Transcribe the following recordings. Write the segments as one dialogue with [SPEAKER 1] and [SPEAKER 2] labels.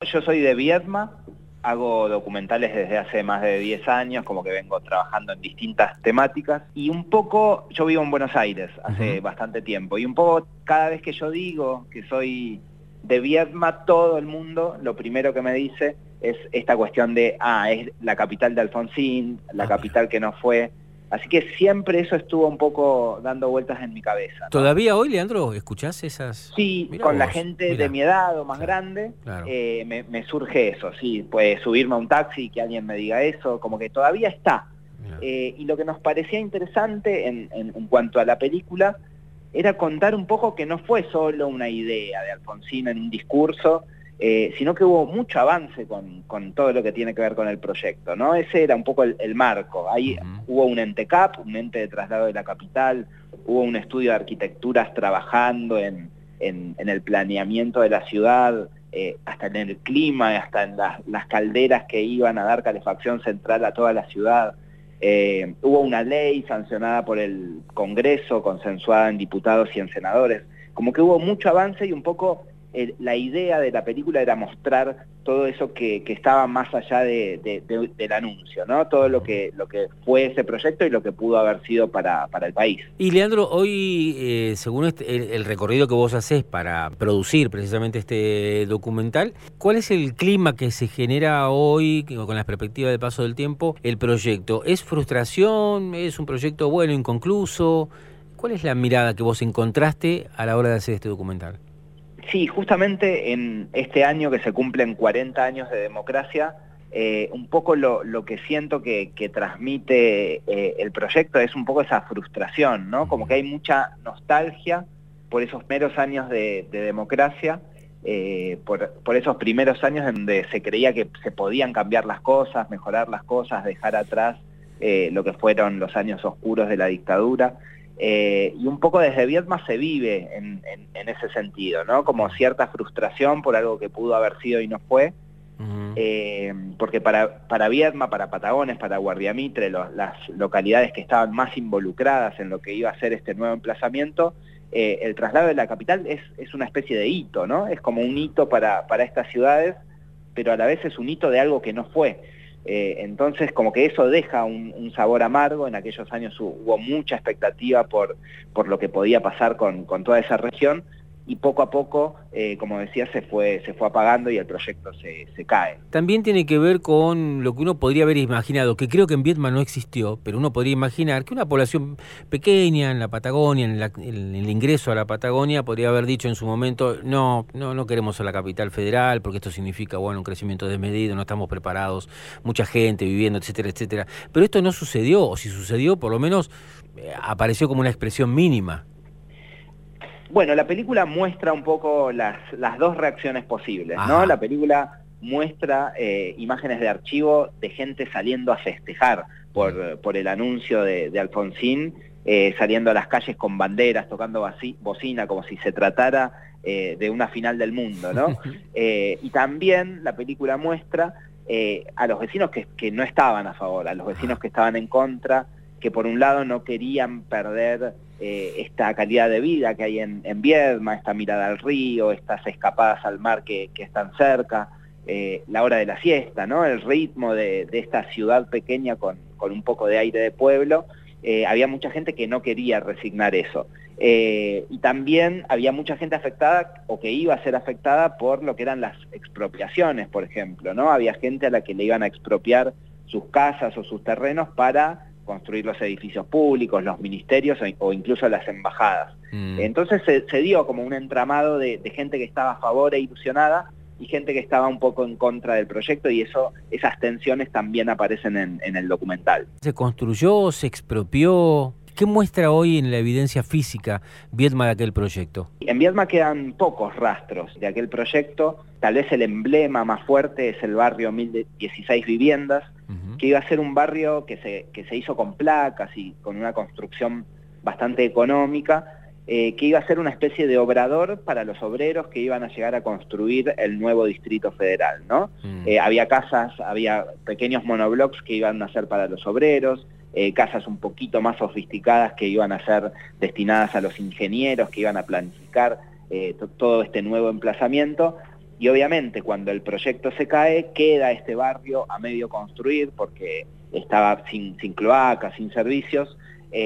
[SPEAKER 1] Yo soy de Viedma, hago documentales desde hace más de 10 años, como que vengo trabajando en distintas temáticas, y un poco, yo vivo en Buenos Aires hace bastante tiempo, y un poco cada vez que yo digo que soy de Viedma, todo el mundo, lo primero que me dice es esta cuestión de, es la capital de Alfonsín, la capital que no fue. Así que siempre eso estuvo un poco dando vueltas en mi cabeza, ¿no?
[SPEAKER 2] ¿Todavía hoy, Leandro, escuchás esas?
[SPEAKER 1] Sí,
[SPEAKER 2] Mirá
[SPEAKER 1] con la
[SPEAKER 2] vos,
[SPEAKER 1] gente
[SPEAKER 2] mirá.
[SPEAKER 1] de mi edad o más
[SPEAKER 2] Claro,
[SPEAKER 1] grande,
[SPEAKER 2] claro.
[SPEAKER 1] me surge eso, sí, pues subirme a un taxi y que alguien me diga eso, como que todavía está.
[SPEAKER 2] Mirá.
[SPEAKER 1] Y lo que nos parecía interesante en cuanto a la película era contar un poco que no fue solo una idea de Alfonsín en un discurso, sino que hubo mucho avance con todo lo que tiene que ver con el proyecto, ¿no? Ese era un poco el marco. Ahí hubo un ente CAP, un ente de traslado de la capital, hubo un estudio de arquitecturas trabajando en el planeamiento de la ciudad, hasta en el clima, hasta en las calderas que iban a dar calefacción central a toda la ciudad. Hubo una ley sancionada por el Congreso, consensuada en diputados y en senadores. Como que hubo mucho avance y un poco la idea de la película era mostrar todo eso que estaba más allá del anuncio, ¿no? Todo lo que fue ese proyecto y lo que pudo haber sido para el país.
[SPEAKER 2] Y Leandro, hoy, según el recorrido que vos hacés para producir precisamente este documental, ¿cuál es el clima que se genera hoy, con la perspectiva del paso del tiempo, el proyecto? ¿Es frustración? ¿Es un proyecto bueno, inconcluso? ¿Cuál es la mirada que vos encontraste a la hora de hacer este documental?
[SPEAKER 1] Sí, justamente en este año que se cumplen 40 años de democracia, un poco lo que siento que transmite el proyecto es un poco esa frustración, ¿no? Como que hay mucha nostalgia por esos primeros años de democracia, por esos primeros años en donde se creía que se podían cambiar las cosas, mejorar las cosas, dejar atrás lo que fueron los años oscuros de la dictadura. Y un poco desde Viedma se vive en ese sentido, ¿no? Como cierta frustración por algo que pudo haber sido y no fue, porque para Viedma, para Patagones, para Guardiamitre, las localidades que estaban más involucradas en lo que iba a ser este nuevo emplazamiento, el traslado de la capital es una especie de hito, ¿no? Es como un hito para estas ciudades, pero a la vez es un hito de algo que no fue. Entonces como que eso deja un sabor amargo. En aquellos años hubo mucha expectativa por lo que podía pasar con toda esa región, y poco a poco, como decía, se fue apagando y el proyecto se cae.
[SPEAKER 2] También tiene que ver con lo que uno podría haber imaginado, que creo que en Viedma no existió, pero uno podría imaginar que una población pequeña en la Patagonia, en el ingreso a la Patagonia, podría haber dicho en su momento, no queremos a la capital federal, porque esto significa, bueno, un crecimiento desmedido, no estamos preparados, mucha gente viviendo, etcétera, etcétera. Pero esto no sucedió, o si sucedió, por lo menos apareció como una expresión mínima.
[SPEAKER 1] Bueno, la película muestra un poco las dos reacciones posibles, ¿no? La película muestra imágenes de archivo de gente saliendo a festejar por el anuncio de Alfonsín, saliendo a las calles con banderas, tocando bocina, como si se tratara de una final del mundo, ¿no? Y también la película muestra a los vecinos que no estaban a favor, a los vecinos que estaban en contra, que por un lado no querían perder esta calidad de vida que hay en Viedma, esta mirada al río, estas escapadas al mar que están cerca, la hora de la siesta, ¿no? El ritmo de esta ciudad pequeña con un poco de aire de pueblo. Había mucha gente que no quería resignar eso. Y también había mucha gente afectada o que iba a ser afectada por lo que eran las expropiaciones, por ejemplo, ¿no? Había gente a la que le iban a expropiar sus casas o sus terrenos para construir los edificios públicos, los ministerios o incluso las embajadas. Entonces se dio como un entramado de gente que estaba a favor e ilusionada y gente que estaba un poco en contra del proyecto, y esas tensiones también aparecen en el documental.
[SPEAKER 2] ¿Se construyó, se expropió? ¿Qué muestra hoy en la evidencia física Viedma de aquel proyecto?
[SPEAKER 1] En Viedma quedan pocos rastros de aquel proyecto. Tal vez el emblema más fuerte es el barrio 1016 Viviendas, que iba a ser un barrio que se hizo con placas y con una construcción bastante económica, que iba a ser una especie de obrador para los obreros que iban a llegar a construir el nuevo Distrito Federal, ¿no? Había casas, había pequeños monoblocks que iban a ser para los obreros, casas un poquito más sofisticadas que iban a ser destinadas a los ingenieros que iban a planificar todo este nuevo emplazamiento. y obviamente cuando el proyecto se cae, queda este barrio a medio construir porque estaba sin cloacas, sin servicios,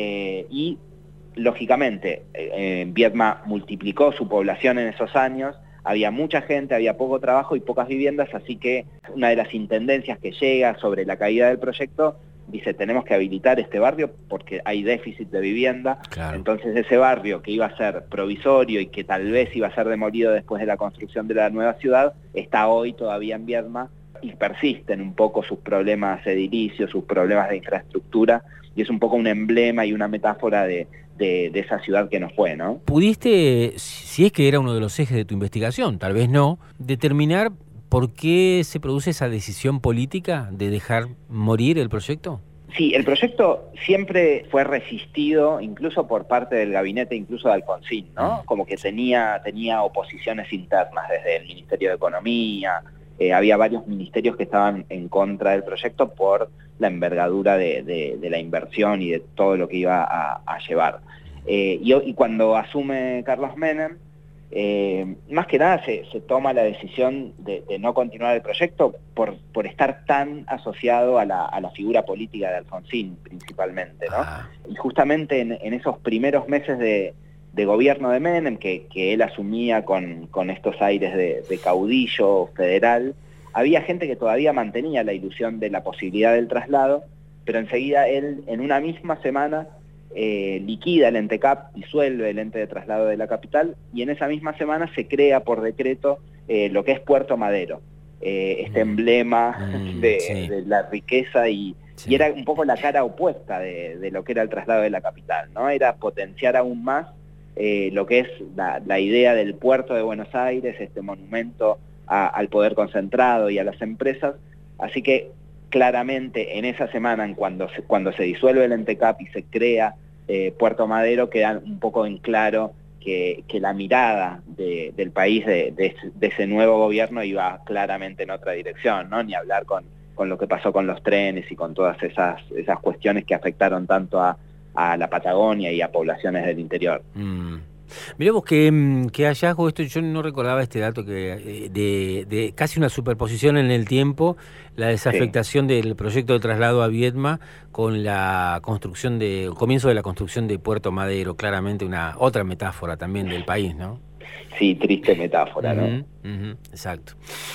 [SPEAKER 1] y lógicamente Viedma multiplicó su población en esos años, había mucha gente, había poco trabajo y pocas viviendas, así que una de las intendencias que llega sobre la caída del proyecto dice, tenemos que habilitar este barrio porque hay déficit de vivienda. Claro. Entonces ese barrio que iba a ser provisorio y que tal vez iba a ser demolido después de la construcción de la nueva ciudad, está hoy todavía en Viedma y persisten un poco sus problemas edilicios, sus problemas de infraestructura, y es un poco un emblema y una metáfora de esa ciudad que nos fue, ¿no?
[SPEAKER 2] ¿Pudiste, si es que era uno de los ejes de tu investigación, tal vez no, determinar por qué se produce esa decisión política de dejar morir el proyecto?
[SPEAKER 1] Sí, el proyecto siempre fue resistido, incluso por parte del gabinete, incluso de Alfonsín, ¿no? Como que tenía oposiciones internas desde el Ministerio de Economía, había varios ministerios que estaban en contra del proyecto por la envergadura de la inversión y de todo lo que iba a llevar. Y cuando asume Carlos Menem, más que nada se toma la decisión de no continuar el proyecto por estar tan asociado a la figura política de Alfonsín, principalmente, ¿no? Y justamente en esos primeros meses de gobierno de Menem, que él asumía con estos aires de caudillo federal, había gente que todavía mantenía la ilusión de la posibilidad del traslado, pero enseguida él, en una misma semana, liquida el ENTECAP, disuelve el ente de traslado de la capital, y en esa misma semana se crea por decreto lo que es Puerto Madero, este emblema de la riqueza y era un poco la cara opuesta de lo que era el traslado de la capital, ¿no? Era potenciar aún más lo que es la idea del puerto de Buenos Aires, este monumento al poder concentrado y a las empresas, así que claramente en esa semana, cuando se disuelve el ENTECAP y se crea Puerto Madero, queda un poco en claro que la mirada del país, de ese nuevo gobierno, iba claramente en otra dirección, ¿no? Ni hablar con lo que pasó con los trenes y con todas esas cuestiones que afectaron tanto a la Patagonia y a poblaciones del interior.
[SPEAKER 2] Mirá vos qué hallazgo esto, yo no recordaba este dato que de casi una superposición en el tiempo, la desafectación del proyecto de traslado a Viedma con la construcción el comienzo de la construcción de Puerto Madero, claramente otra metáfora también del país, ¿no?
[SPEAKER 1] Sí, triste metáfora, ¿no?
[SPEAKER 2] Exacto.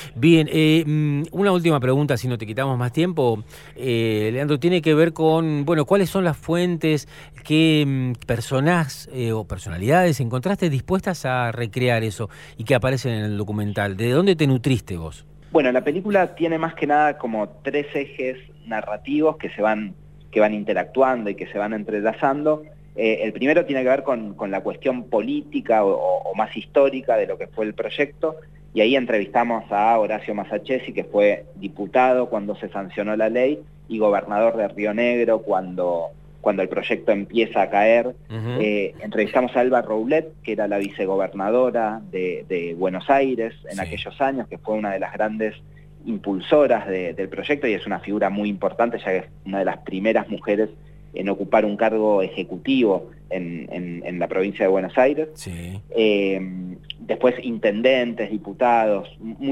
[SPEAKER 2] Bien, una última pregunta, si no te quitamos más tiempo. Leandro, tiene que ver con, ¿cuáles son las fuentes, qué personas o personalidades encontraste dispuestas a recrear eso y que aparecen en el documental? ¿De dónde te nutriste vos?
[SPEAKER 1] Bueno, la película tiene más que nada como 3 ejes narrativos que van interactuando y que se van entrelazando. El primero tiene que ver con la cuestión política o más histórica de lo que fue el proyecto, y ahí entrevistamos a Horacio Masachesi, que fue diputado cuando se sancionó la ley y gobernador de Río Negro cuando el proyecto empieza a caer. Entrevistamos a Alba Roulet, que era la vicegobernadora de Buenos Aires en aquellos años, que fue una de las grandes impulsoras del proyecto y es una figura muy importante, ya que es una de las primeras mujeres en ocupar un cargo ejecutivo en la provincia de Buenos Aires. Sí. Después intendentes, diputados,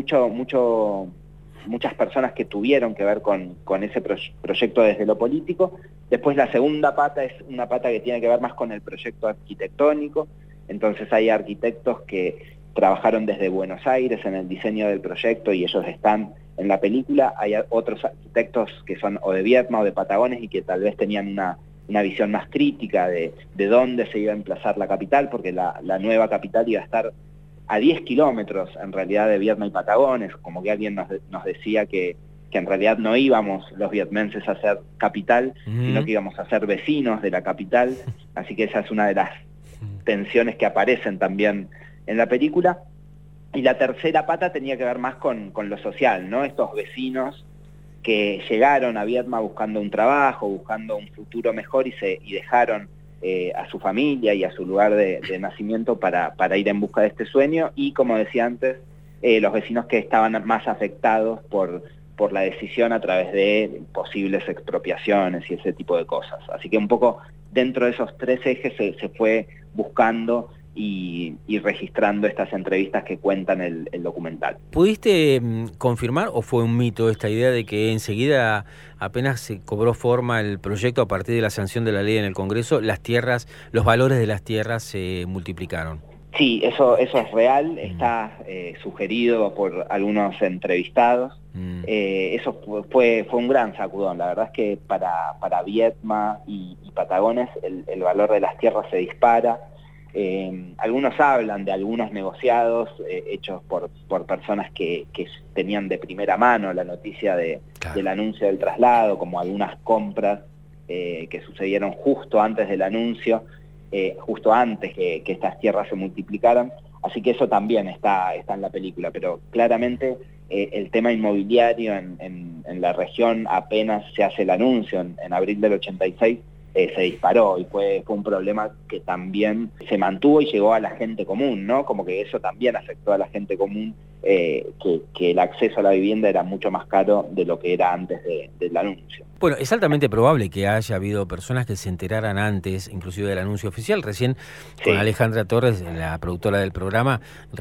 [SPEAKER 1] muchas personas que tuvieron que ver con ese proyecto desde lo político. Después la segunda pata es una pata que tiene que ver más con el proyecto arquitectónico, entonces hay arquitectos que trabajaron desde Buenos Aires en el diseño del proyecto y ellos están en la película. Hay otros arquitectos que son o de Viedma o de Patagones y que tal vez tenían una visión más crítica de dónde se iba a emplazar la capital, porque la nueva capital iba a estar a 10 kilómetros en realidad de Viedma y Patagones, como que alguien nos decía que en realidad no íbamos los vietmenses a ser capital, sino que íbamos a ser vecinos de la capital, así que esa es una de las tensiones que aparecen también en la película. Y la tercera pata tenía que ver más con lo social, ¿no? Estos vecinos que llegaron a Viedma buscando un trabajo, buscando un futuro mejor y dejaron a su familia y a su lugar de nacimiento para ir en busca de este sueño, y como decía antes, los vecinos que estaban más afectados por la decisión a través de posibles expropiaciones y ese tipo de cosas. Así que un poco dentro de esos 3 ejes se fue buscando y registrando estas entrevistas que cuentan el documental.
[SPEAKER 2] ¿Pudiste confirmar o fue un mito esta idea de que enseguida, apenas se cobró forma el proyecto a partir de la sanción de la ley en el Congreso, las tierras, los valores de las tierras se multiplicaron?
[SPEAKER 1] Sí, eso es real, está sugerido por algunos entrevistados. Eso fue un gran sacudón. La verdad es que para Viedma y Patagones el valor de las tierras se dispara. Algunos hablan de algunos negociados hechos por personas que tenían de primera mano la noticia del anuncio del traslado, como algunas compras que sucedieron justo antes del anuncio, justo antes que estas tierras se multiplicaran. Así que eso también está en la película, pero claramente el tema inmobiliario en la región, apenas se hace el anuncio en abril del 86, se disparó y fue un problema que también se mantuvo y llegó a la gente común, ¿no? Como que eso también afectó a la gente común, que el acceso a la vivienda era mucho más caro de lo que era antes del anuncio.
[SPEAKER 2] Bueno, es altamente probable que haya habido personas que se enteraran antes, inclusive del anuncio oficial. Recién con Alejandra Torres, la productora del programa,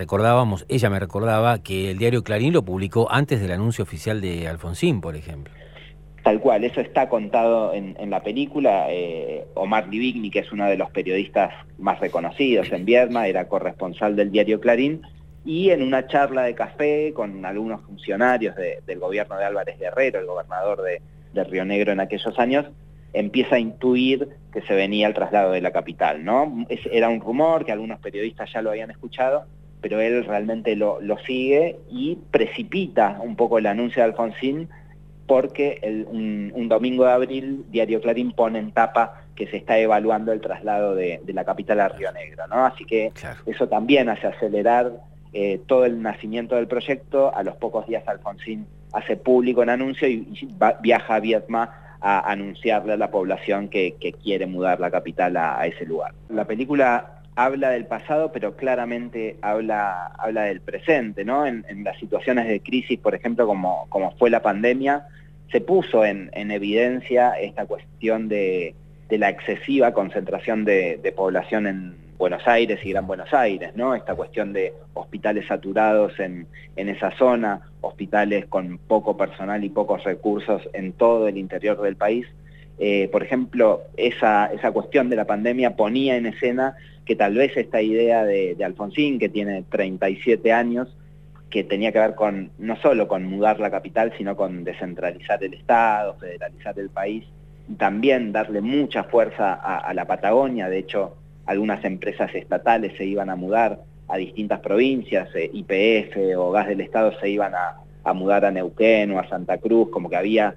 [SPEAKER 2] ella me recordaba que el diario Clarín lo publicó antes del anuncio oficial de Alfonsín, por ejemplo.
[SPEAKER 1] Tal cual, eso está contado en la película. Omar Livigny, que es uno de los periodistas más reconocidos en Viedma, era corresponsal del diario Clarín, y en una charla de café con algunos funcionarios del gobierno de Álvarez Guerrero, el gobernador de Río Negro en aquellos años, empieza a intuir que se venía el traslado de la capital, ¿no? Era un rumor que algunos periodistas ya lo habían escuchado, pero él realmente lo sigue y precipita un poco el anuncio de Alfonsín, porque un domingo de abril, Diario Clarín pone en tapa que se está evaluando el traslado de la capital a Río Negro, ¿no? Así que eso también hace acelerar todo el nacimiento del proyecto. A los pocos días Alfonsín hace público el anuncio y viaja a Viedma a anunciarle a la población que quiere mudar la capital a ese lugar. La película habla del pasado, pero claramente habla del presente, ¿no? En las situaciones de crisis, por ejemplo, como fue la pandemia, se puso en evidencia esta cuestión de la excesiva concentración de población en Buenos Aires y Gran Buenos Aires, ¿no? Esta cuestión de hospitales saturados en esa zona, hospitales con poco personal y pocos recursos en todo el interior del país. Por ejemplo, esa cuestión de la pandemia ponía en escena que tal vez esta idea de Alfonsín, que tiene 37 años, que tenía que ver no solo con mudar la capital, sino con descentralizar el Estado, federalizar el país, y también darle mucha fuerza a la Patagonia. De hecho, algunas empresas estatales se iban a mudar a distintas provincias, YPF o Gas del Estado se iban a mudar a Neuquén o a Santa Cruz, como que había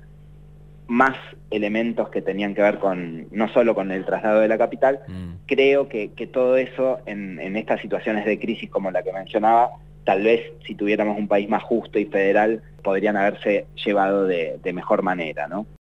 [SPEAKER 1] más elementos que tenían que ver no solo con el traslado de la capital. Creo que todo eso en estas situaciones de crisis como la que mencionaba, tal vez si tuviéramos un país más justo y federal, podrían haberse llevado de mejor manera, ¿no?